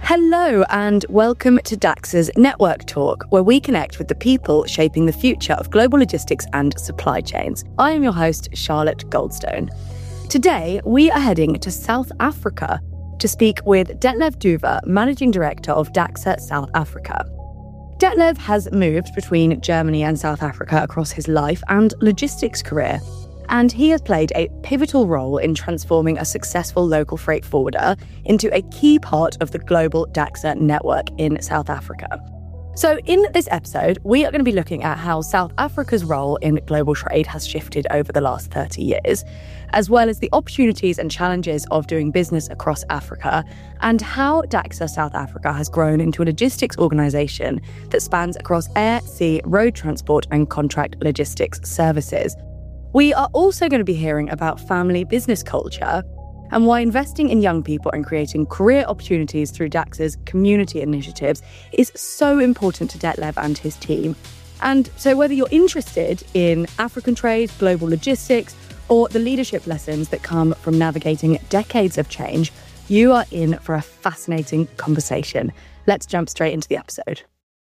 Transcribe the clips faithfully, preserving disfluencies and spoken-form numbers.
Hello and welcome to DAXA's Network Talk, where we connect with the people shaping the future of global logistics and supply chains. I am your host, Charlotte Goldstone. Today, we are heading to South Africa to speak with Detlev Duva, Managing Director of DAXA South Africa. Detlev has moved between Germany and South Africa across his life and logistics career, and he has played a pivotal role in transforming a successful local freight forwarder into a key part of the global DAXA network in South Africa. So in this episode, we are going to be looking at how South Africa's role in global trade has shifted over the last thirty years, as well as the opportunities and challenges of doing business across Africa, and how DAXA South Africa has grown into a logistics organisation that spans across air, sea, road transport and contract logistics services. We are also going to be hearing about family business culture and why investing in young people and creating career opportunities through DAXA's community initiatives is so important to Detlev and his team. And so whether you're interested in African trade, global logistics, or the leadership lessons that come from navigating decades of change, you are in for a fascinating conversation. Let's jump straight into the episode.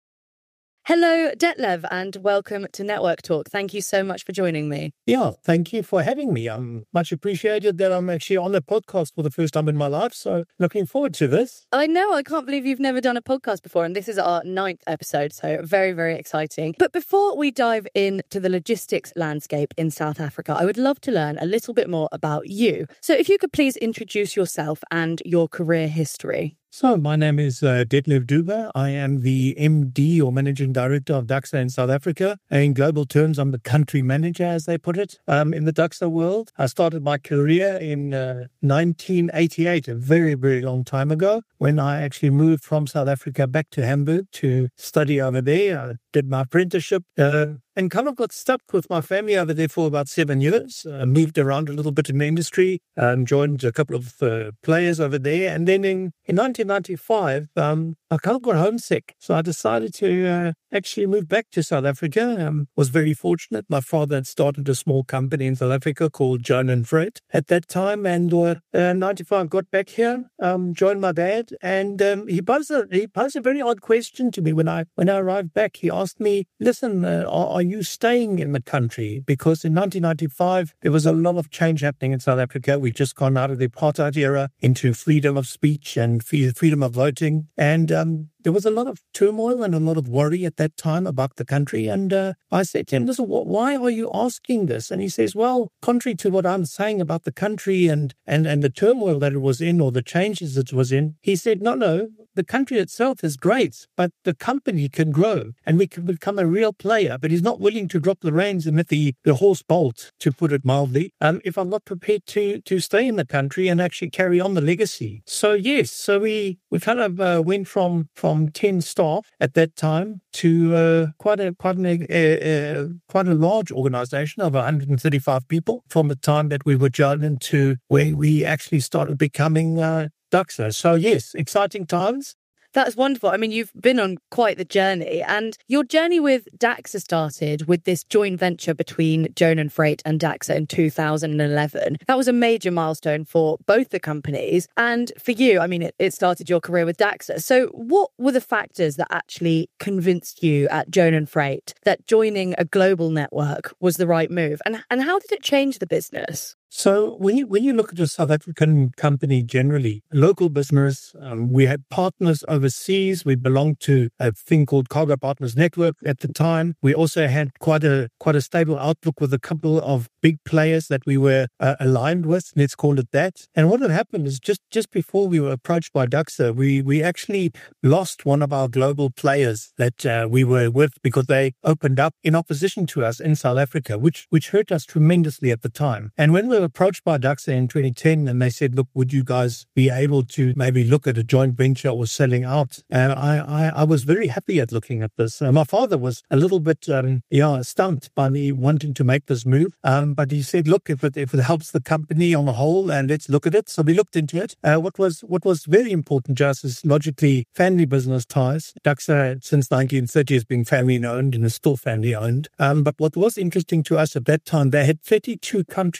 Hello, Detlev, and welcome to Network Talk. Thank you so much for joining me. Yeah, thank you for having me. I'm much appreciated that I'm actually on the podcast for the first time in my life, so looking forward to this. I know, I can't believe you've never done a podcast before, and this is our ninth episode, so very, very exciting. But before we dive into the logistics landscape in South Africa, I would love to learn a little bit more about you. So if you could please introduce yourself and your career history. So my name is uh, Detlev Duva. I am the M D or Managing Director of DAXA in South Africa. In global terms, I'm the country manager, as they put it, um, in the DAXA world. I started my career in uh, nineteen eighty-eight, a very, very long time ago, when I actually moved from South Africa back to Hamburg to study over there. I did my apprenticeship uh, and kind of got stuck with my family over there for about seven years. Uh, moved around a little bit in the industry, um, joined a couple of uh, players over there. And then in, in nineteen ninety-five, um, I kind of got homesick. So I decided to uh, actually move back to South Africa. Um, was very fortunate. My father had started a small company in South Africa called Jonan Freight at that time. And uh, uh, ninety-five, got back here, um, joined my dad. And um, he, posed a, he posed a very odd question to me when I when I arrived back. He asked me, listen, uh, are, are you staying in the country? Because in nineteen ninety-five, there was a lot of change happening in South Africa. We'd just gone out of the apartheid era into freedom of speech and freedom of voting. And um, there was a lot of turmoil and a lot of worry at that time about the country. And uh, I said to him, listen, why are you asking this? And he says, well, contrary to what I'm saying about the country and, and, and the turmoil that it was in or the changes it was in, he said, no, no, the country itself is great, but the company can grow and we can become a real player. But he's not willing to drop the reins and let the, the horse bolt, to put it mildly, um, if I'm not prepared to to stay in the country and actually carry on the legacy. So yes, so we, we kind of uh, went from, from ten staff at that time to uh, quite a quite an, uh, uh, quite a large organization of one hundred thirty-five people from the time that we were joined into where we actually started becoming uh, DAXA. So yes, exciting times. That's wonderful. I mean, you've been on quite the journey, and your journey with DAXA started with this joint venture between Jonan Freight and DAXA in two thousand eleven. That was a major milestone for both the companies. And for you, I mean, it, it started your career with DAXA. So what were the factors that actually convinced you at Jonan Freight that joining a global network was the right move? And, and how did it change the business? So when you when you look at a South African company generally, local business, um, we had partners overseas. We belonged to a thing called Cargo Partners Network at the time. We also had quite a quite a stable outlook with a couple of big players that we were uh, aligned with. Let's call it that. And what had happened is just, just before we were approached by DAXA, we we actually lost one of our global players that uh, we were with because they opened up in opposition to us in South Africa, which which hurt us tremendously at the time. And when we were approached by DAXA in twenty ten and they said, look, would you guys be able to maybe look at a joint venture or selling out? And I, I, I was very happy at looking at this. Uh, my father was a little bit um, yeah, stumped by me wanting to make this move. Um, but he said, look, if it, if it helps the company on the whole, and let's look at it. So we looked into it. Uh, what was what was very important to us is logically family business ties. DAXA since nineteen thirty has been family owned and is still family owned. Um, but what was interesting to us at that time, they had thirty-two countries that they were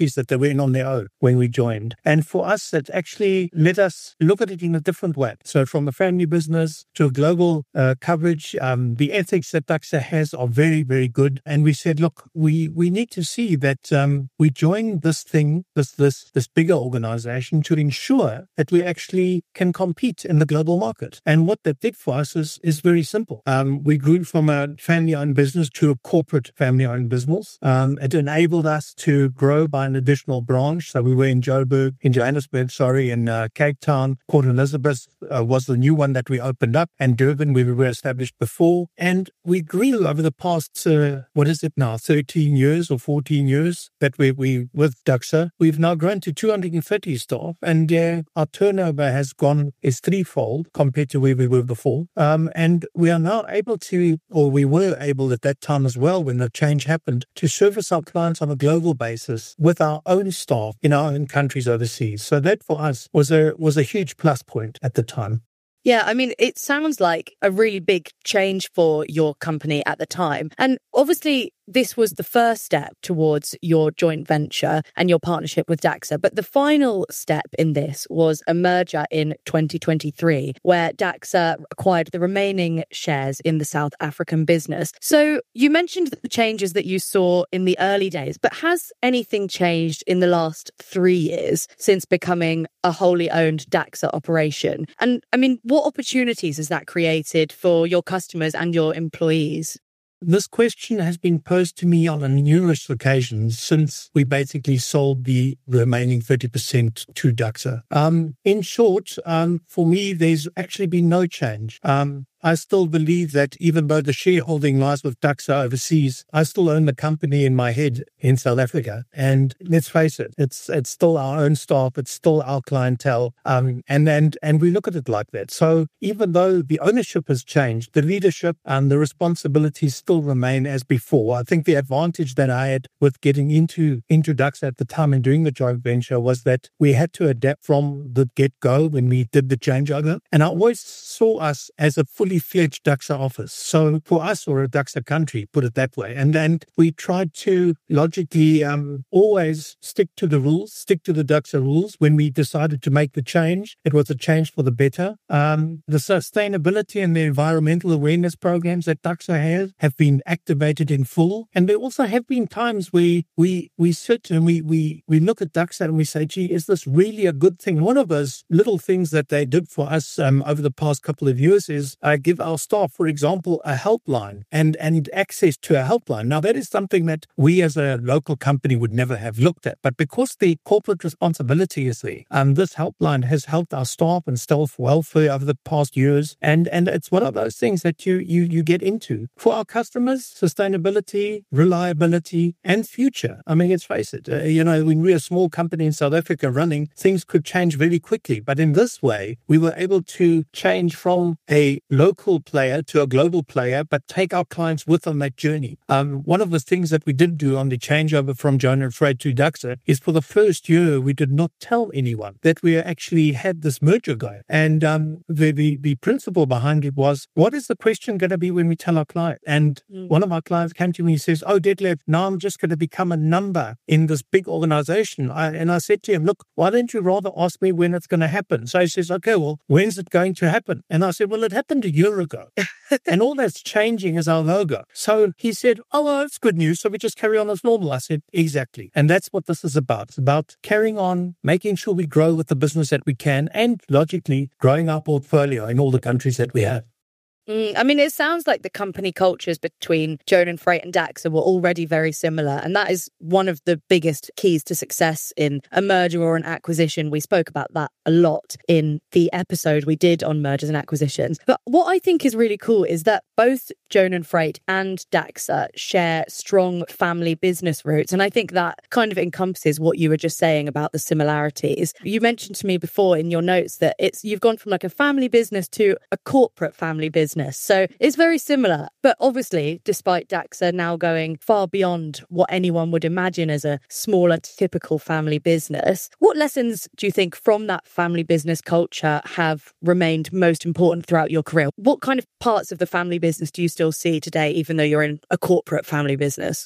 went on their own when we joined. And for us, it actually let us look at it in a different way. So from a family business to a global uh, coverage, um, the ethics that Daxa has are very, very good. And we said, look, we, we need to see that um, we join this thing, this, this, this bigger organization to ensure that we actually can compete in the global market. And what that did for us is, is very simple. Um, we grew from a family-owned business to a corporate family-owned business. Um, it enabled us to grow by an additional branch. So we were in Joburg, in Johannesburg, sorry, in uh, Cape Town. Port Elizabeth uh, was the new one that we opened up, and Durban, we were established before. And we grew over the past, uh, what is it now, thirteen years or fourteen years that we, we with Daxa. We've now grown to two hundred thirty staff, and uh, our turnover has gone, is threefold compared to where we were before. Um, and we are now able to, or we were able at that time as well, when the change happened, to service our clients on a global basis with our own staff in our own countries overseas. So that for us was a was a huge plus point at the time. Yeah, I mean, it sounds like a really big change for your company at the time. And obviously, this was the first step towards your joint venture and your partnership with Daxa. But the final step in this was a merger in twenty twenty-three, where Daxa acquired the remaining shares in the South African business. So you mentioned the changes that you saw in the early days, but has anything changed in the last three years since becoming a wholly owned Daxa operation? And I mean, what opportunities has that created for your customers and your employees? This question has been posed to me on numerous occasions since we basically sold the remaining thirty percent to Daxa. Um, in short, um, for me, there's actually been no change. Um, I still believe that even though the shareholding lies with Daxa overseas, I still own the company in my head in South Africa. And let's face it, it's it's still our own staff, it's still our clientele, um, and and and we look at it like that. So even though the ownership has changed, the leadership and the responsibilities still remain as before. I think the advantage that I had with getting into into Daxa at the time and doing the joint venture was that we had to adapt from the get-go when we did the changeover. And I always saw us as a fully fledged Daxa office. So for us, or a Daxa country, put it that way. And then we tried to logically um, always stick to the rules, stick to the Daxa rules. When we decided to make the change, it was a change for the better. Um, the sustainability and the environmental awareness programs that Daxa has have been activated in full. And there also have been times where we, we sit and we, we, we look at Daxa and we say, gee, is this really a good thing? One of those little things that they did for us um, over the past couple of years is uh, give our staff, for example, a helpline and, and access to a helpline. Now, that is something that we as a local company would never have looked at. But because the corporate responsibility is there, um, this helpline has helped our staff and staff welfare over the past years. And, and it's one of those things that you, you, you get into. For our customers, sustainability, reliability, and future. I mean, let's face it, uh, you know, when we're a small company in South Africa running, things could change very quickly. But in this way, we were able to change from a local player to a global player, but take our clients with on that journey. Um, one of the things that we did do on the changeover from Jonan Freight to Daxa is for the first year, we did not tell anyone that we actually had this merger going. And um, the, the, the principle behind it was, what is the question going to be when we tell our client? And mm. one of our clients came to me and says, oh, Detlef, now I'm just going to become a number in this big organization. I, and I said to him, look, why don't you rather ask me when it's going to happen? So he says, okay, well, when's it going to happen? And I said, well, it happened a year ago. And all that's changing is our logo. So he said, oh, well, that's good news. So we just carry on as normal. I said, exactly. And that's what this is about. It's about carrying on, making sure we grow with the business that we can, and logically growing our portfolio in all the countries that we have. Mm, I mean, it sounds like the company cultures between Jonan Freight and Daxa were already very similar. And that is one of the biggest keys to success in a merger or an acquisition. We spoke about that a lot in the episode we did on mergers and acquisitions. But what I think is really cool is that both Jonan Freight and Daxa share strong family business roots. And I think that kind of encompasses what you were just saying about the similarities. You mentioned to me before in your notes that it's you've gone from like a family business to a corporate family business. So it's very similar. But obviously, despite Daxa now going far beyond what anyone would imagine as a smaller, typical family business, what lessons do you think from that family business culture have remained most important throughout your career? What kind of parts of the family business do you still see today, even though you're in a corporate family business?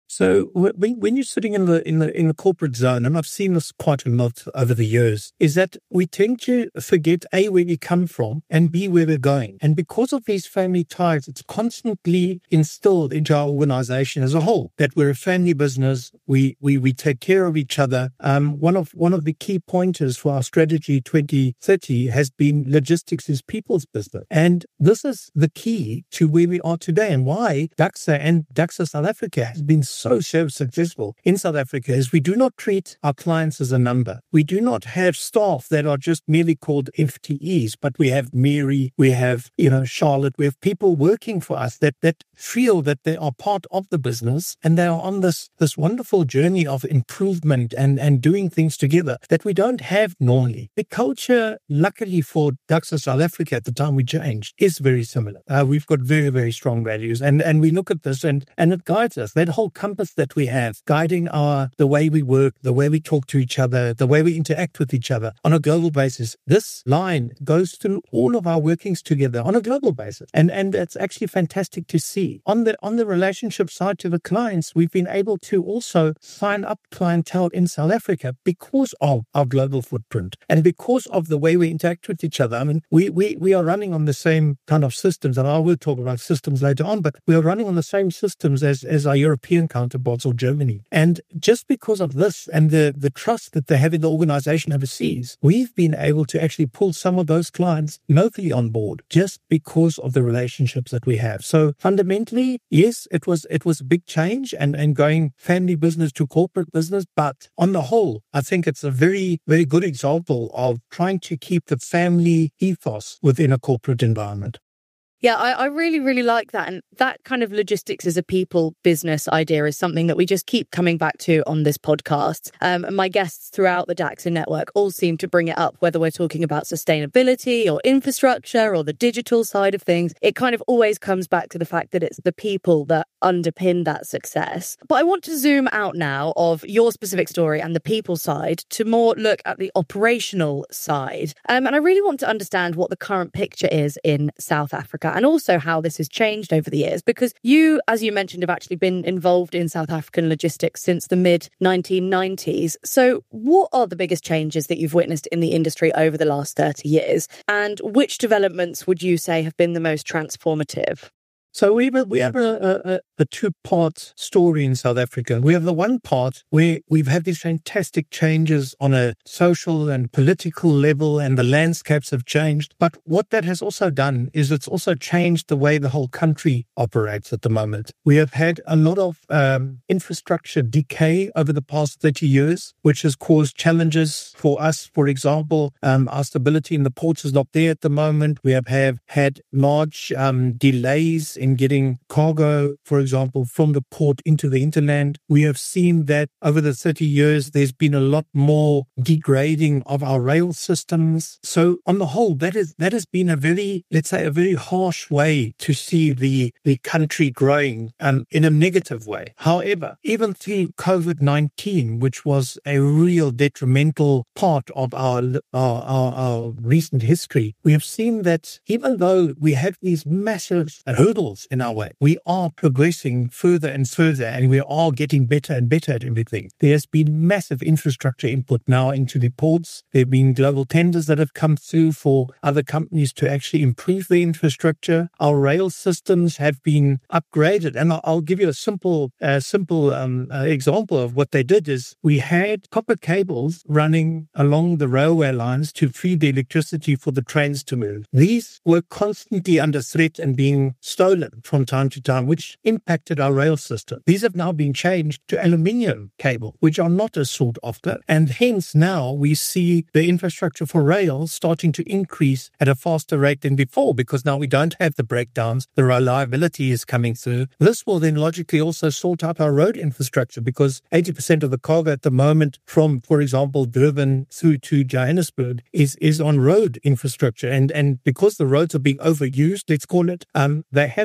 So when, when you're sitting in the in the in the corporate zone, and I've seen this quite a lot over the years, is that we tend to forget A, where we come from, and B, where we're going. And because of these family ties, it's constantly instilled into our organization as a whole that we're a family business. We we we take care of each other. Um, one of one of the key pointers for our strategy twenty thirty has been logistics is people's business, and this is the key to where we are today and why DAXA and DAXA South Africa has been so, so successful in South Africa is we do not treat our clients as a number. We do not have staff that are just merely called F T Es, but we have Mary, we have, you know, Charlotte, we have people working for us that, that feel that they are part of the business and they are on this, this wonderful journey of improvement and, and doing things together that we don't have normally. The culture, luckily for DAXA South Africa at the time we changed, is very similar. Uh, we've got very, very strong values and, and we look at this and, and it guides us. That whole compass that we have guiding our the way we work, the way we talk to each other, the way we interact with each other on a global basis. This line goes through all of our workings together on a global basis. And and it's actually fantastic to see. On the on the relationship side to the clients, we've been able to also sign up clientele in South Africa because of our global footprint and because of the way we interact with each other. I mean, we we we are running on the same kind of systems, and I will talk about systems later on, but we are running on the same systems as, as our European counterparts or Germany. And just because of this and the, the trust that they have in the organization overseas, we've been able to actually pull some of those clients locally on board just because of the relationships that we have. So fundamentally, yes, it was it was a big change and, and going family business to corporate business. But on the whole, I think it's a very, very good example of trying to keep the family ethos within a corporate environment. Yeah, I, I really, really like that. And that kind of logistics as a people business idea is something that we just keep coming back to on this podcast. Um, and my guests throughout the DAXA network all seem to bring it up, whether we're talking about sustainability or infrastructure or the digital side of things. It kind of always comes back to the fact that it's the people that underpin that success. But I want to zoom out now of your specific story and the people side to more look at the operational side. Um, and I really want to understand what the current picture is in South Africa, and also how this has changed over the years, because you, as you mentioned, have actually been involved in South African logistics since the mid nineteen nineties. So what are the biggest changes that you've witnessed in the industry over the last thirty years? And which developments would you say have been the most transformative? So we have, a, we have a, a, a two-part story in South Africa. We have the one part where we've had these fantastic changes on a social and political level, and the landscapes have changed. But what that has also done is it's also changed the way the whole country operates at the moment. We have had a lot of um, infrastructure decay over the past thirty years, which has caused challenges for us. For example, um, our stability in the ports is not there at the moment. We have, have had large um, delays in getting cargo, for example, from the port into the hinterland. We have seen that over the thirty years, there's been a lot more degrading of our rail systems. So on the whole, that is that has been a very, let's say, a very harsh way to see the, the country growing um, in a negative way. However, even through COVID nineteen, which was a real detrimental part of our, our, our, our recent history, we have seen that even though we have these massive hurdles in our way, we are progressing further and further, and we are getting better and better at everything. There has been massive infrastructure input now into the ports. There have been global tenders that have come through for other companies to actually improve the infrastructure. Our rail systems have been upgraded, and I'll give you a simple, uh, simple um, uh, example of what they did. Is we had copper cables running along the railway lines to feed the electricity for the trains to move. These were constantly under threat and being stolen from time to time, which impacted our rail system. These have now been changed to aluminium cable, which are not as sought after. And hence now we see the infrastructure for rail starting to increase at a faster rate than before, because now we don't have the breakdowns. The reliability is coming through. This will then logically also sort out our road infrastructure, because eighty percent of the cargo at the moment from, for example, Durban through to Johannesburg is, is on road infrastructure. And, and because the roads are being overused, let's call it, um, they have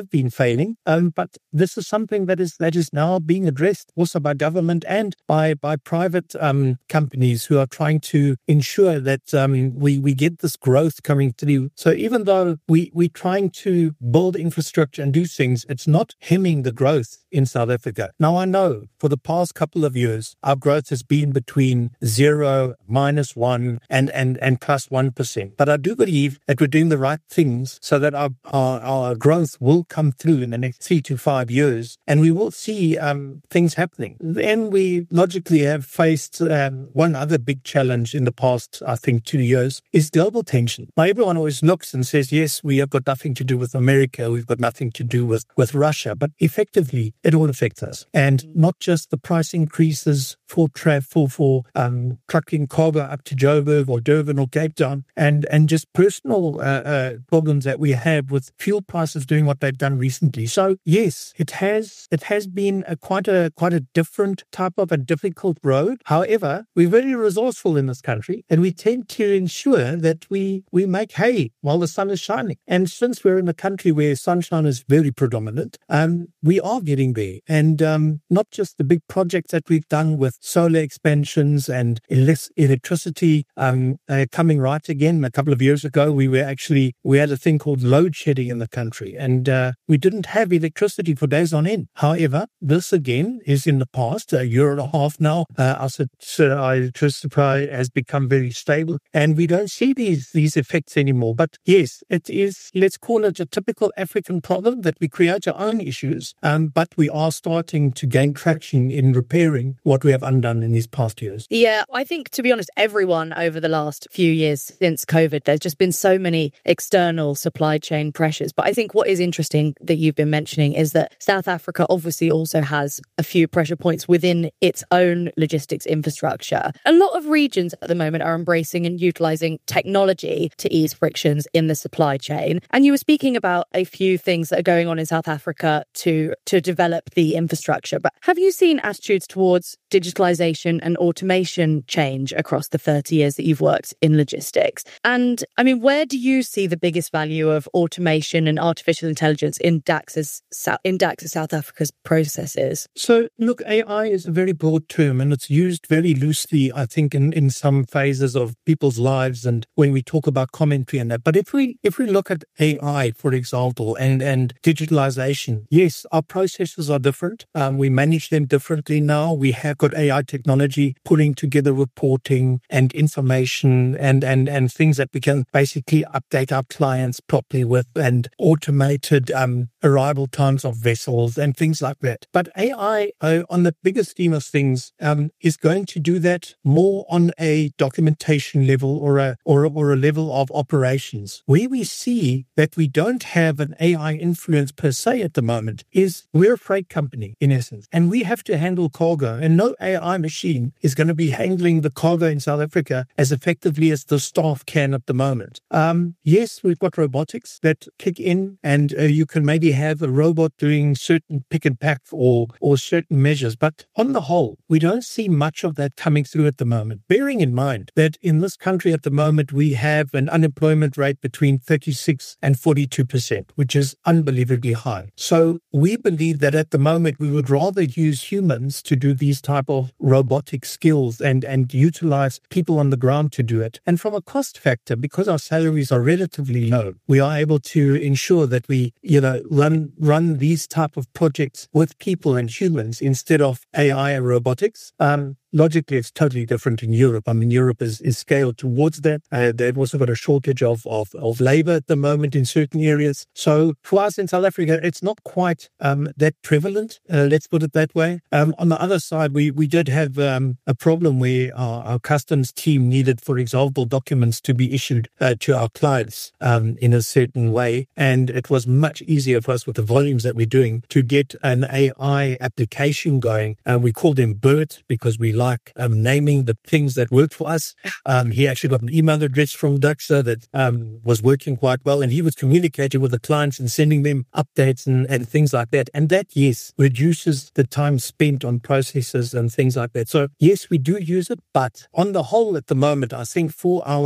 have been failing, um, but this is something that is that is now being addressed also by government and by by private um, companies who are trying to ensure that um, we we get this growth coming through. So even though we we're trying to build infrastructure and do things, it's not hemming the growth in South Africa. Now I know for the past couple of years our growth has been between zero, minus one, and and and plus one percent. But I do believe that we're doing the right things so that our our, our growth will come through in the next three to five years, and we will see um, things happening. Then we logically have faced um, one other big challenge in the past, I think, two years is global tension. Now, everyone always looks and says, yes, we have got nothing to do with America, we've got nothing to do with, with Russia, but effectively, it all affects us. And not just the price increases for tra- for, for um, trucking cargo up to Joburg or Durban or Cape Town, and, and just personal uh, uh, problems that we have with fuel prices doing what they've done recently. So yes, it has it has been a quite a quite a different type of a difficult road. However, we're very resourceful in this country, and we tend to ensure that we we make hay while the sun is shining. And since we're in a country where sunshine is very predominant, um, we are getting there. And um, not just the big projects that we've done with solar expansions and less electricity um, uh, coming right again. A couple of years ago, we were actually we had a thing called load shedding in the country, and uh, we didn't have electricity for days on end. However, this again is in the past, a year and a half now. Uh, our, our electricity supply has become very stable, and we don't see these these effects anymore. But yes, it is, let's call it a typical African problem that we create our own issues, um, but we are starting to gain traction in repairing what we have undone in these past years. Yeah, I think, to be honest, everyone over the last few years since COVID, there's just been so many external supply chain pressures. But I think what is interesting that you've been mentioning is that South Africa obviously also has a few pressure points within its own logistics infrastructure. A lot of regions at the moment are embracing and utilising technology to ease frictions in the supply chain. And you were speaking about a few things that are going on in South Africa to, to develop the infrastructure. But have you seen attitudes towards digitalisation and automation change across the thirty years that you've worked in logistics? And I mean, where do you see the biggest value of automation and artificial intelligence in DAX's, in DAX's South Africa's processes? So look, A I is a very broad term, and it's used very loosely, I think, in, in some phases of people's lives and when we talk about commentary and that. But if we if we look at A I, for example, and, and digitalization, yes, our processes are different. Um, we manage them differently now. We have got A I technology pulling together reporting and information and, and, and things that we can basically update our clients properly with, and automated um, arrival times of vessels and things like that. But A I, uh, on the bigger scheme of things, um, is going to do that more on a documentation level or a, or, a, or a level of operations. Where we see that we don't have an A I influence per se at the moment is we're a freight company, in essence, and we have to handle cargo, and no A I machine is going to be handling the cargo in South Africa as effectively as the staff can at the moment. Um, yes, we've got robotics that kick in, and uh, you can maybe have a robot doing certain pick and pack or, or certain measures, but on the whole, we don't see much of that coming through at the moment. Bearing in mind that in this country at the moment, we have an unemployment rate between thirty-six and forty-two percent, which is unbelievably high. So we believe that at the moment, we would rather use humans to do these type of robotic skills and, and utilize people on the ground to do it. And from a cost factor, because our salaries are relatively low, we are able to ensure that we, you know, run, run these type of projects with people and humans instead of A I and robotics. Um, Logically, it's totally different in Europe. I mean, Europe is, is scaled towards that. Uh, they've also got a shortage of, of, of labor at the moment in certain areas. So for us in South Africa, it's not quite um, that prevalent, uh, let's put it that way. Um, on the other side, we, we did have um, a problem where our, our customs team needed, for example, documents to be issued uh, to our clients um, in a certain way. And it was much easier for us with the volumes that we're doing to get an A I application going. Uh, we called them BERT because we like um, naming the things that worked for us. Um, he actually got an email address from DAXA that um, was working quite well, and he was communicating with the clients and sending them updates and, and things like that. And that, yes, reduces the time spent on processes and things like that. So, yes, we do use it, but on the whole at the moment, I think for our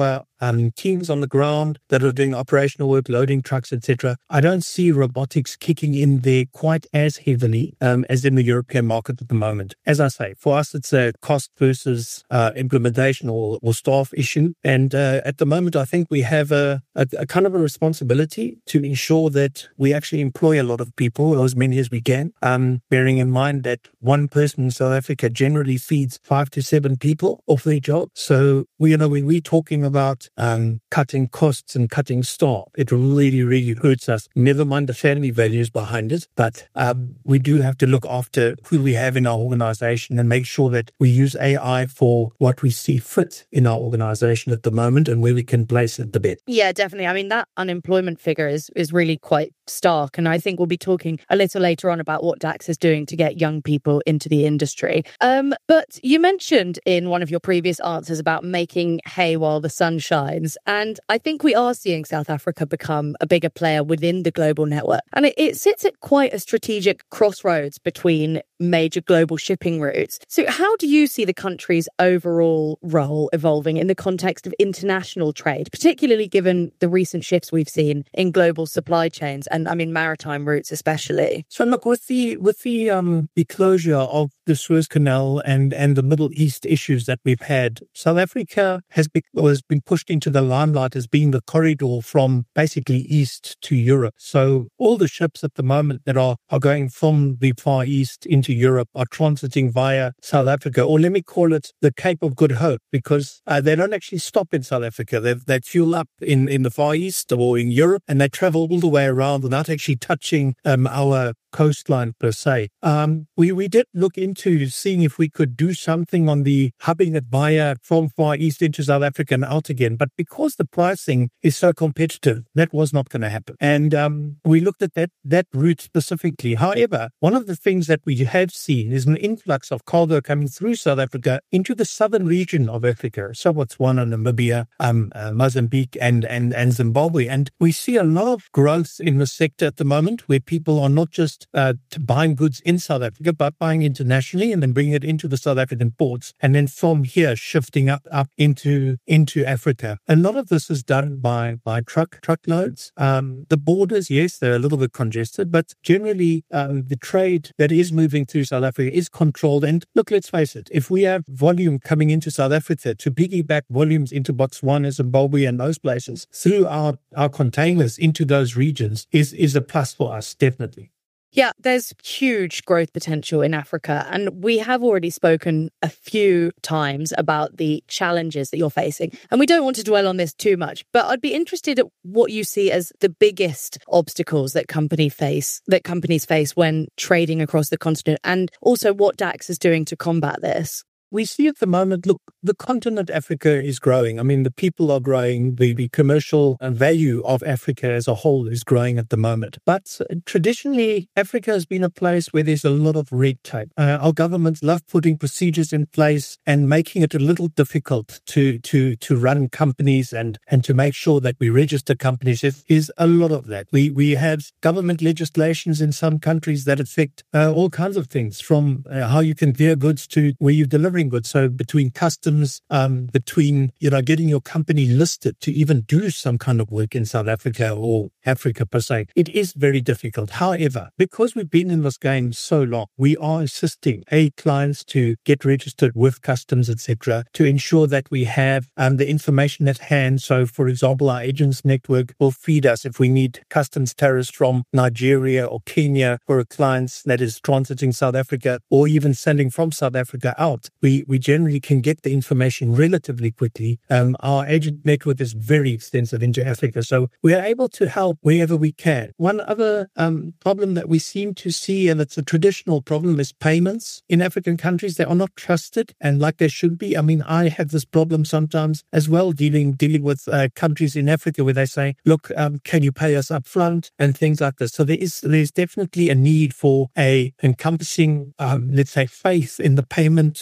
um, teams on the ground that are doing operational work, loading trucks, et cetera. I don't see robotics kicking in there quite as heavily um, as in the European market at the moment. As I say, for us, it's a cost versus uh, implementation or, or staff issue. And uh, at the moment, I think we have a, a, a kind of a responsibility to ensure that we actually employ a lot of people, or as many as we can, um, bearing in mind that one person in South Africa generally feeds five to seven people off their job. So, we, you know, when we're talking about um, cutting costs and cutting staff, it really, really hurts us. Never mind the family values behind it, but um, we do have to look after who we have in our organization and make sure that we use A I for what we see fit in our organization at the moment and where we can place it the best. Yeah, definitely. I mean, that unemployment figure is, is really quite stark. And I think we'll be talking a little later on about what DAX is doing to get young people into the industry. Um, but you mentioned in one of your previous answers about making hay while the sun shines. And I think we are seeing South Africa become a bigger player within the global network. And it, it sits at quite a strategic crossroads between major global shipping routes. So how do you see the country's overall role evolving in the context of international trade, particularly given the recent shifts we've seen in global supply chains and, I mean, maritime routes especially? So look, with the with the um the closure of the Suez Canal and, and the Middle East issues that we've had, South Africa has been, has been pushed into the limelight as being the corridor from basically east to Europe. So all the ships at the moment that are, are going from the Far East into Europe are transiting via South Africa, or let me call it the Cape of Good Hope, because uh, they don't actually stop in South Africa. They they fuel up in, in the Far East or in Europe, and they travel all the way around without actually touching um, our coastline per se. Um, we, we did look into seeing if we could do something on the hubbing it via from Far East into South Africa and out again. But because the pricing is so competitive, that was not going to happen. And um, we looked at that, that route specifically. However, one of the things that we have seen is an influx of cargo coming through South Africa into the southern region of Africa. So Botswana, Namibia, um, uh, Mozambique and, and, and Zimbabwe. And we see a lot of growth in the sector at the moment where people are not just Uh, to buying goods in South Africa, but buying internationally and then bringing it into the South African ports, and then from here shifting up up into into Africa. A lot of this is done by by truck truckloads. Um, the borders, yes, they're a little bit congested, but generally um, the trade that is moving through South Africa is controlled. And look, let's face it, if we have volume coming into South Africa to piggyback volumes into Botswana, Zimbabwe, and those places through our our containers into those regions is is a plus for us, definitely. Yeah, there's huge growth potential in Africa. And we have already spoken a few times about the challenges that you're facing. And we don't want to dwell on this too much, but I'd be interested at what you see as the biggest obstacles that company face, that companies face when trading across the continent, and also what DAX is doing to combat this. We see at the moment, look, the continent Africa is growing. I mean, the people are growing. The, the commercial value of Africa as a whole is growing at the moment. But traditionally, Africa has been a place where there's a lot of red tape. Uh, our governments love putting procedures in place and making it a little difficult to to to run companies and, and to make sure that we register companies. It is a lot of that. We we have government legislations in some countries that affect uh, all kinds of things, from uh, how you can veer goods to where you're delivering good. So between customs, um, between, you know, getting your company listed to even do some kind of work in South Africa or Africa per se, it is very difficult. However, because we've been in this game so long, we are assisting A, clients to get registered with customs, et cetera, to ensure that we have um, the information at hand. So, for example, our agents network will feed us if we need customs tariffs from Nigeria or Kenya for a client that is transiting South Africa, or even sending from South Africa out. We we generally can get the information relatively quickly. Um, our agent network is very extensive into Africa, so we are able to help wherever we can. One other um, problem that we seem to see, and it's a traditional problem, is payments in African countries. They are not trusted, and like they should be. I mean, I have this problem sometimes as well, dealing dealing with uh, countries in Africa where they say, look, um, can you pay us up front, and things like this. So there is there's definitely a need for a encompassing, um, let's say, faith in the payment um,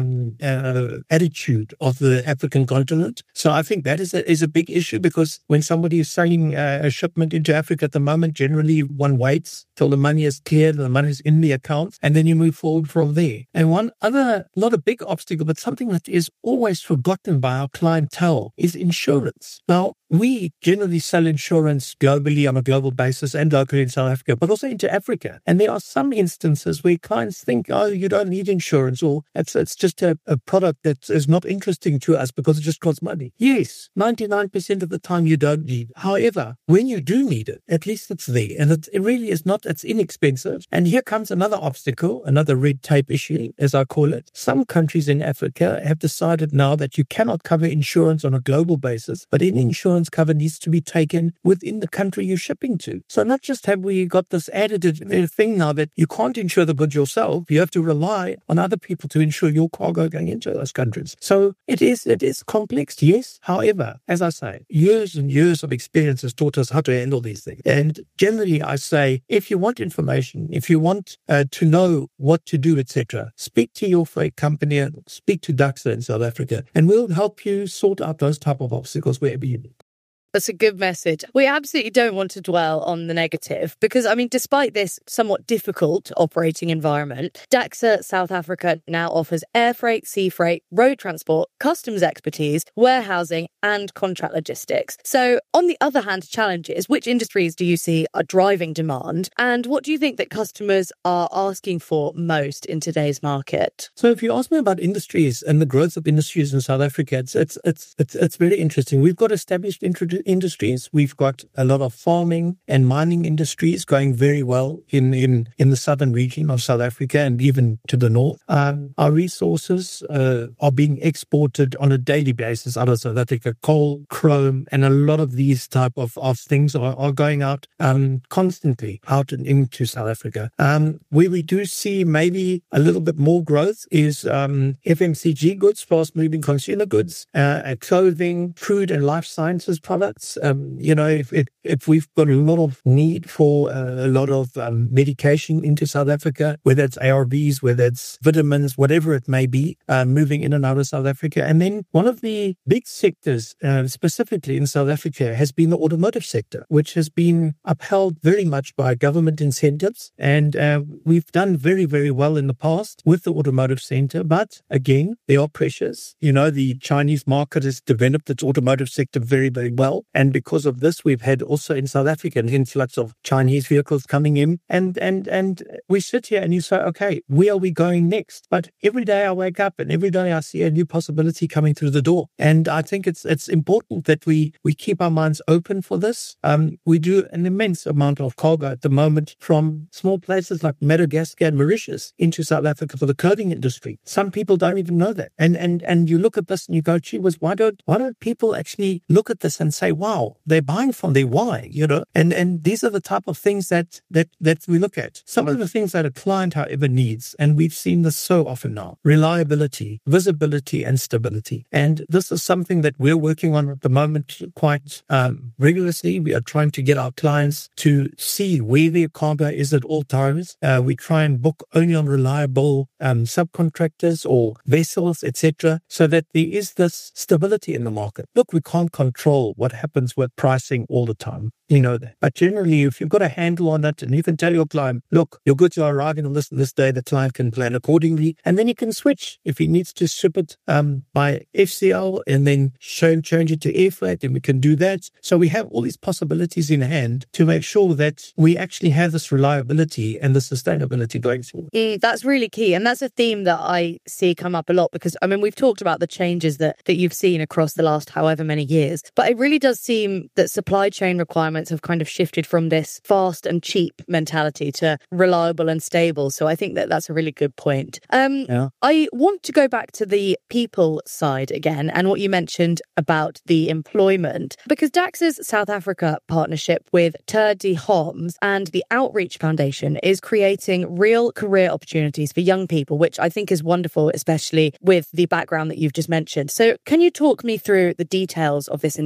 um, uh, attitude of the African continent. So I think that is a, is a big issue, because when somebody is selling uh, a shipment into Africa at the moment, generally one waits till the money is cleared, the money is in the account, and then you move forward from there. And one other, not a big obstacle, but something that is always forgotten by our clientele is insurance. Now, we generally sell insurance globally on a global basis and locally in South Africa, but also into Africa. And there are some instances where clients think, oh, you don't need insurance, or it's, it's just a, a product that is not interesting to us because it just costs money. Yes, ninety-nine percent of the time you don't need. However, when you do need it, at least it's there. And it, it really is not, it's inexpensive. And here comes another obstacle, another red tape issue, as I call it. Some countries in Africa have decided now that you cannot cover insurance on a global basis, but any insurance cover needs to be taken within the country you're shipping to. So not just have we got this added thing now that you can't insure the goods yourself, you have to rely on other people to insure your cargo going into those countries. So it is it is complex, yes. However, as I say, years and years of experience has taught us how to handle these things. And generally, I say, if you want information, if you want uh, to know what to do, et cetera, speak to your freight company and speak to DAXA in South Africa, and we'll help you sort out those type of obstacles wherever you need. That's a good message. We absolutely don't want to dwell on the negative because, I mean, despite this somewhat difficult operating environment, DAXA South Africa now offers air freight, sea freight, road transport, customs expertise, warehousing and contract logistics. So on the other hand, challenges, which industries do you see are driving demand, and what do you think that customers are asking for most in today's market? So if you ask me about industries and the growth of industries in South Africa, it's it's it's it's, it's very interesting. We've got established introdu- industries. We've got a lot of farming and mining industries going very well in, in, in the southern region of South Africa and even to the north. Um, our resources uh, are being exported on a daily basis out of South Africa. Coal, chrome, and a lot of these type of, of things are, are going out um, constantly out and into South Africa. Um, where we do see maybe a little bit more growth is um, F M C G goods, fast-moving consumer goods, uh, clothing, food and life sciences products. Um, you know, if, if if we've got a lot of need for uh, a lot of um, medication into South Africa, whether it's A R Vs, whether it's vitamins, whatever it may be, uh, moving in and out of South Africa. And then one of the big sectors, uh, specifically in South Africa, has been the automotive sector, which has been upheld very much by government incentives. And uh, we've done very, very well in the past with the automotive sector. But again, there are pressures. You know, the Chinese market has developed its automotive sector very, very well. And because of this, we've had also in South Africa an influx of Chinese vehicles coming in. And and and we sit here and you say, okay, where are we going next? But every day I wake up and every day I see a new possibility coming through the door. And I think it's it's important that we, we keep our minds open for this. Um, we do an immense amount of cargo at the moment from small places like Madagascar and Mauritius into South Africa for the clothing industry. Some people don't even know that. And and and you look at this and you go, gee whiz, why don't why don't people actually look at this and say, wow, they're buying from their why, you know? And and these are the type of things that that that we look at. Some of the things that a client, however, needs, and we've seen this so often now: reliability, visibility, and stability. And this is something that we're working on at the moment quite um, rigorously. We are trying to get our clients to see where their cargo is at all times. Uh, we try and book only on reliable um, subcontractors or vessels, et cetera, so that there is this stability in the market. Look, we can't control what happens with pricing all the time. You know that. But generally, if you've got a handle on it and you can tell your client, look, your goods are arriving on this this day, the client can plan accordingly. And then he can switch. If he needs to ship it um, by F C L and then show, change it to air freight, then we can do that. So we have all these possibilities in hand to make sure that we actually have this reliability and the sustainability going forward. Mm, that's really key. And that's a theme that I see come up a lot because, I mean, we've talked about the changes that, that you've seen across the last however many years. But it really does seem that supply chain requirements have kind of shifted from this fast and cheap mentality to reliable and stable. So I think that that's a really good point. Um, yeah. I want to go back to the people side again and what you mentioned about the employment, because DAXA's South Africa partnership with Ter Die Harms and the Outreach Foundation is creating real career opportunities for young people, which I think is wonderful, especially with the background that you've just mentioned. So can you talk me through the details of this initiative?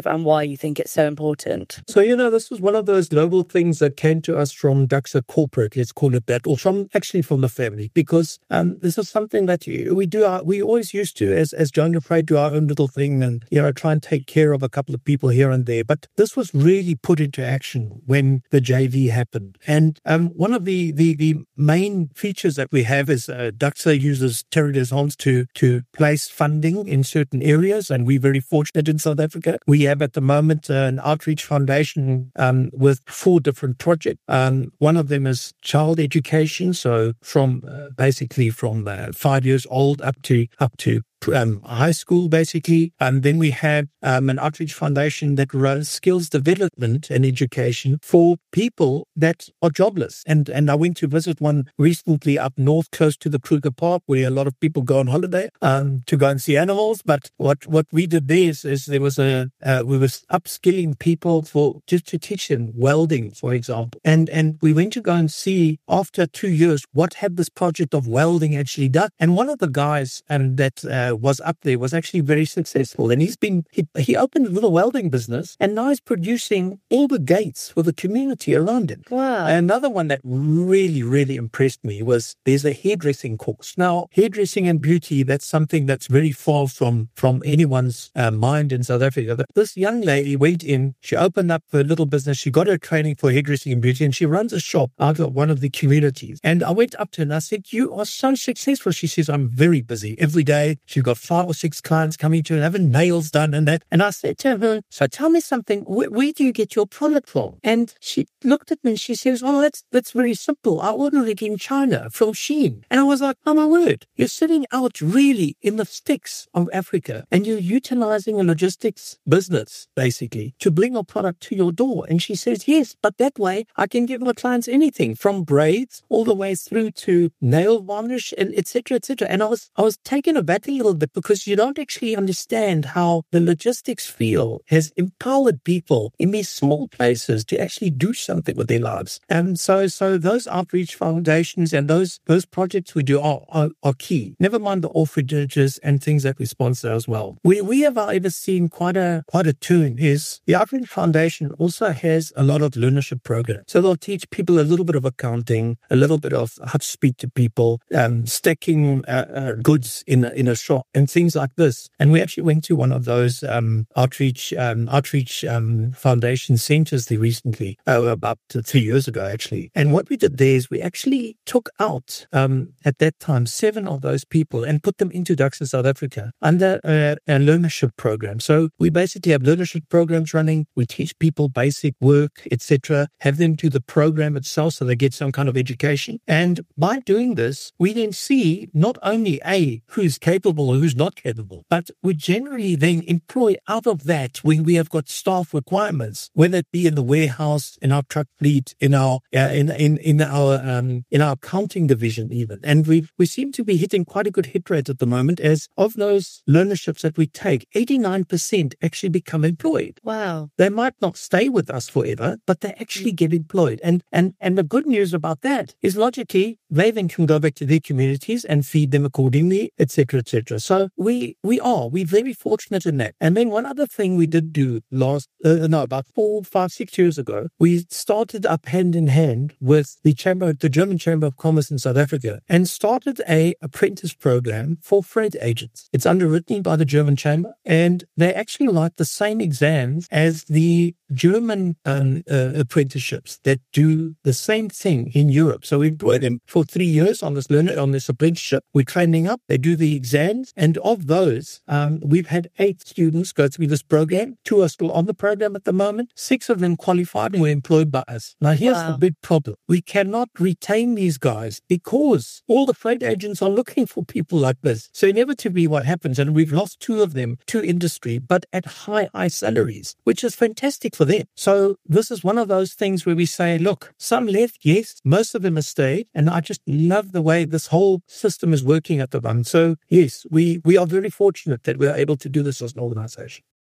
and why you think it's so important? So, you know, this was one of those global things that came to us from DAXA corporate, let's call it that, or from actually from the family, because um, this is something that we do, our, we always used to, as, as Joan Afraid, do our own little thing and, you know, try and take care of a couple of people here and there. But this was really put into action when the J V happened. And um, one of the, the, the main features that we have is uh, DAXA uses Terre des Hommes to, to place funding in certain areas. And we're very fortunate in South Africa. We have at the moment uh, an outreach foundation um, with four different projects. Um, one of them is child education. So from uh, basically from uh, five years old up to up to Um, high school, basically. And then we have um, an outreach foundation that runs skills development and education for people that are jobless. And and I went to visit one recently up north, close to the Kruger Park, where a lot of people go on holiday um, to go and see animals. But what, what we did there is, is there was a, uh, we were upskilling people for just to teach them welding, for example. And, and we went to go and see after two years, what had this project of welding actually done? And one of the guys um, that, uh, was up there was actually very successful, and he's been he, he opened a little welding business, and now he's producing all the gates for the community around him. Wow. Another one that really really impressed me was there's a hairdressing course. Now, hairdressing and beauty, that's something that's very far from from anyone's uh, mind in South Africa. This young lady went in, she opened up a little business, she got her training for hairdressing and beauty, and she runs a shop out of one of the communities. And I went up to her and I said, "You are so successful." She says, "I'm very busy every day." She You've got five or six clients coming to her, having nails done and that. And I said to her, "So tell me something, where, where do you get your product from?" And she looked at me and she says, "Well, that's that's very simple. I order it in China from Shein." And I was like, "Oh my word, you're sitting out really in the sticks of Africa and you're utilizing a logistics business, basically, to bring a product to your door." And she says, "Yes, but that way I can give my clients anything from braids all the way through to nail varnish and et cetera, et cetera." And I was, I was taken aback a little bit, because you don't actually understand how the logistics field has empowered people in these small places to actually do something with their lives. And so so those outreach foundations and those those projects we do are, are, are key. Never mind the orphanages and things that we sponsor as well. We we have however seen quite a quite a turn is the Outreach Foundation also has a lot of learnership programs. So they'll teach people a little bit of accounting, a little bit of how to speak to people, um, stacking uh, uh, goods in a, in a shop, and things like this. And we actually went to one of those um, outreach um, outreach um, foundation centers there recently, uh, about three years ago, actually. And what we did there is we actually took out, um, at that time, seven of those people and put them into DAXA South Africa under a, a learnership program. So we basically have learnership programs running. We teach people basic work, et cetera, have them do the program itself so they get some kind of education. And by doing this, we then see not only A, who's capable or who's not capable, but we generally then employ out of that when we have got staff requirements, whether it be in the warehouse, in our truck fleet, in our uh, in in in our um, in our accounting division even. And we we seem to be hitting quite a good hit rate at the moment. As of those learnerships that we take, eighty-nine percent actually become employed. Wow! They might not stay with us forever, but they actually get employed. And and and the good news about that is logically they then can go back to their communities and feed them accordingly, et cetera, et cetera. So we we are we're very fortunate in that. And then one other thing we did do last uh, no about four, five, six years ago, we started up hand in hand with the chamber, the German Chamber of Commerce in South Africa, and started a apprentice program for freight agents. It's underwritten by the German Chamber, and they actually like the same exams as the German um, uh, apprenticeships that do the same thing in Europe. So we employ them for three years on this learner on this apprenticeship. We're training up. They do the exams, and of those, um, we've had eight students go through this program. Two are still on the program at the moment. Six of them qualified and were employed by us. Now, here's wow. the big problem: we cannot retain these guys because all the freight agents are looking for people like this. So inevitably, what happens, and we've lost two of them to industry, but at high, high salaries, which is fantastic for them. So this is one of those things where we say, look, some left, yes, most of them have stayed, and I just love the way this whole system is working at the moment. So yes, we, we are very fortunate that we are able to do this as an organization.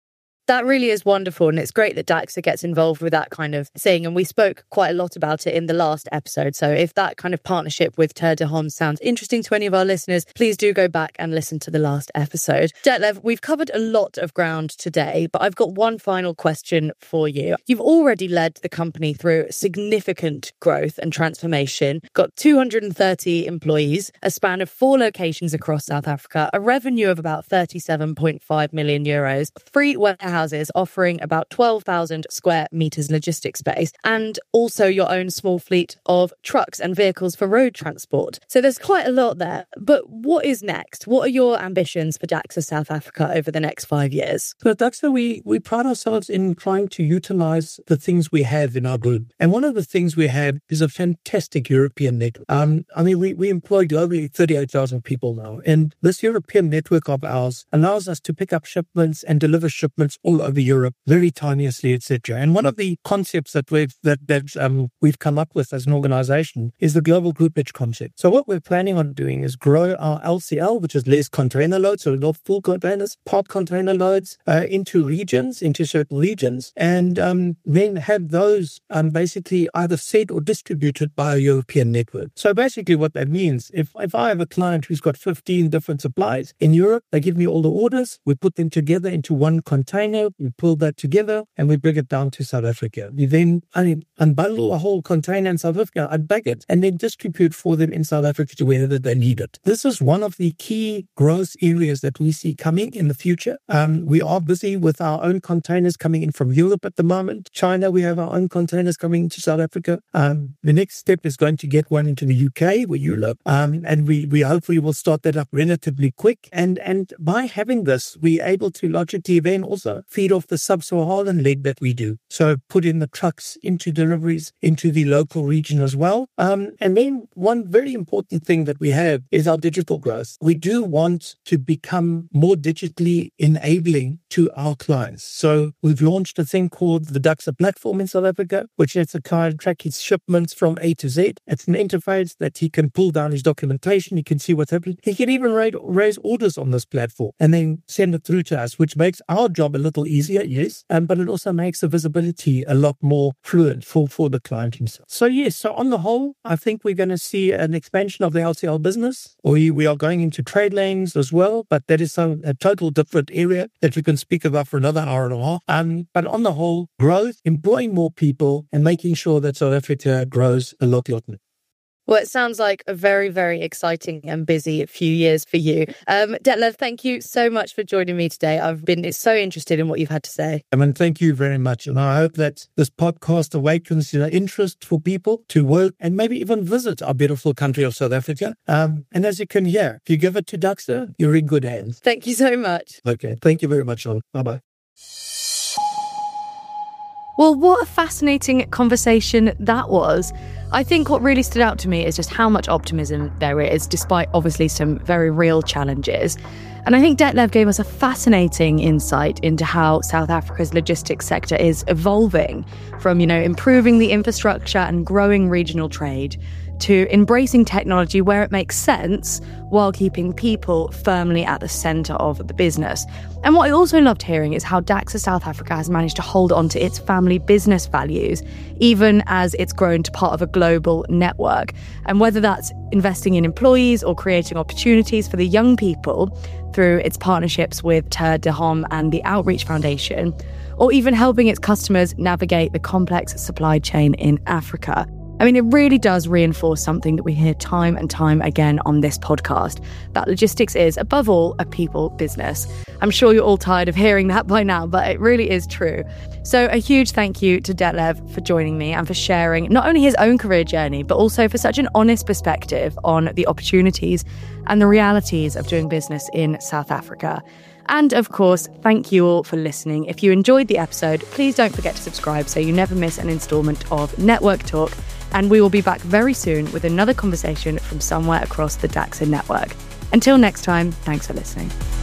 That really is wonderful, and it's great that DAXA gets involved with that kind of thing, and we spoke quite a lot about it in the last episode, so if that kind of partnership with Terre de Hommes sounds interesting to any of our listeners, please do go back and listen to the last episode. Detlev, we've covered a lot of ground today, but I've got one final question for you. You've already led the company through significant growth and transformation, got two hundred thirty employees, a span of four locations across South Africa, a revenue of about thirty-seven point five million euros, three warehouses offering about twelve thousand square meters logistics space, and also your own small fleet of trucks and vehicles for road transport. So there's quite a lot there. But what is next? What are your ambitions for DAXA South Africa over the next five years? So at DAXA, we, we pride ourselves in trying to utilize the things we have in our group. And one of the things we have is a fantastic European network. Um, I mean, we, we employ globally thirty-eight thousand people now. And this European network of ours allows us to pick up shipments and deliver shipments all over Europe very timeously, et cetera. And one of the concepts that we've that that um, we've come up with as an organization is the global groupage concept. So what we're planning on doing is grow our L C L, which is less container loads, so not full containers, part container loads, uh, into regions, into certain regions, and um, then have those um, basically either set or distributed by a European network. So basically what that means, if, if I have a client who's got fifteen different supplies in Europe, they give me all the orders, we put them together into one container, we pull that together, and we bring it down to South Africa. We then I mean, unbundle a whole container in South Africa, unbag it, and then distribute for them in South Africa to wherever they need it. This is one of the key growth areas that we see coming in the future. Um, we are busy with our own containers coming in from Europe at the moment. China, we have our own containers coming into South Africa. Um, the next step is going to get one into the U K, where you live, um, and we we hopefully will start that up relatively quick. And and by having this, we're able to logically then also feed off the sub-Saharan leg that we do. So put in the trucks into deliveries into the local region as well. Um, and then one very important thing that we have is our digital growth. We do want to become more digitally enabling to our clients. So we've launched a thing called the DAXA platform in South Africa, which lets a client track his shipments from A to Z. It's an interface that he can pull down his documentation. He can see what's happening. He can even raise, raise orders on this platform and then send it through to us, which makes our job a little easier, yes, um, but it also makes the visibility a lot more fluent for, for the client himself. So yes, so on the whole, I think we're going to see an expansion of the L C L business. We, we are going into trade lanes as well, but that is some, a total different area that we can speak about for another hour and a half. Um, but on the whole, growth, employing more people, and making sure that South Africa grows a lot, lot more. Well, it sounds like a very, very exciting and busy few years for you. Um, Detlev, thank you so much for joining me today. I've been so interested in what you've had to say. I mean, thank you very much. And I hope that this podcast awakens you know, interest for people to work and maybe even visit our beautiful country of South Africa. Um, and as you can hear, if you give it to DAXA, you're in good hands. Thank you so much. Okay. Thank you very much, Sean. Bye-bye. Well, what a fascinating conversation that was. I think what really stood out to me is just how much optimism there is, despite obviously some very real challenges. And I think Detlev gave us a fascinating insight into how South Africa's logistics sector is evolving from, you know, improving the infrastructure and growing regional trade to embracing technology where it makes sense while keeping people firmly at the centre of the business. And what I also loved hearing is how DAXA South Africa has managed to hold on to its family business values, even as it's grown to part of a global network. And whether that's investing in employees or creating opportunities for the young people through its partnerships with Terre de Hommes and the Outreach Foundation, or even helping its customers navigate the complex supply chain in Africa. I mean, it really does reinforce something that we hear time and time again on this podcast, that logistics is, above all, a people business. I'm sure you're all tired of hearing that by now, but it really is true. So a huge thank you to Detlev for joining me and for sharing not only his own career journey, but also for such an honest perspective on the opportunities and the realities of doing business in South Africa. And of course, thank you all for listening. If you enjoyed the episode, please don't forget to subscribe so you never miss an instalment of Network Talk. And we will be back very soon with another conversation from somewhere across the DAXA network. Until next time, thanks for listening.